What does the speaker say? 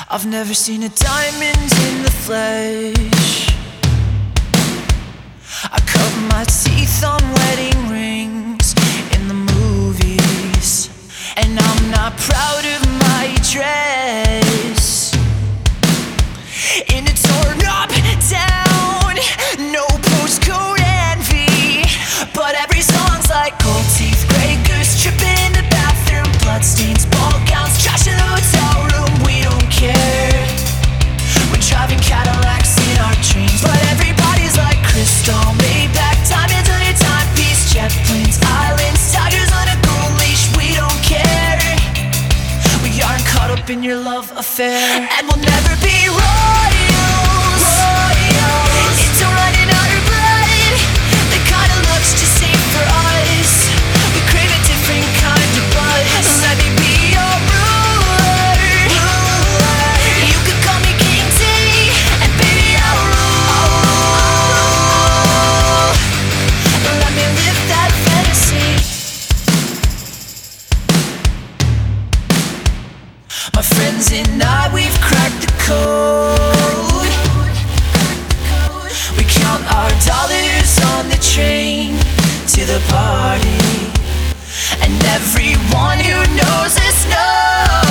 I've never seen a diamond in the flesh. I cut my teeth on wedding rings in the movies, and I'm not proud of my dress. In a torn up town, no postcode envy, but every song's like gold teeth, grey goose, tripping in the bathroom, bloodstains, ball gowns, trash in the hotel room. We don't care. We're driving Cadillacs in our dreams, but everybody's like crystal, Maybach, diamonds on your timepiece, jet planes, islands, tigers on a gold leash. We don't care. We aren't caught up in your love affair, and we'll never be royals. It's a running on our blood. The kind of love's just ain't for us. We crave a different kind of buzz. Let me be your ruler. You could call me King T, and baby I'll rule. Let me live that fantasy. My friends and I, we've cracked the code. We count our dollars on the train to the party, and everyone who knows us knows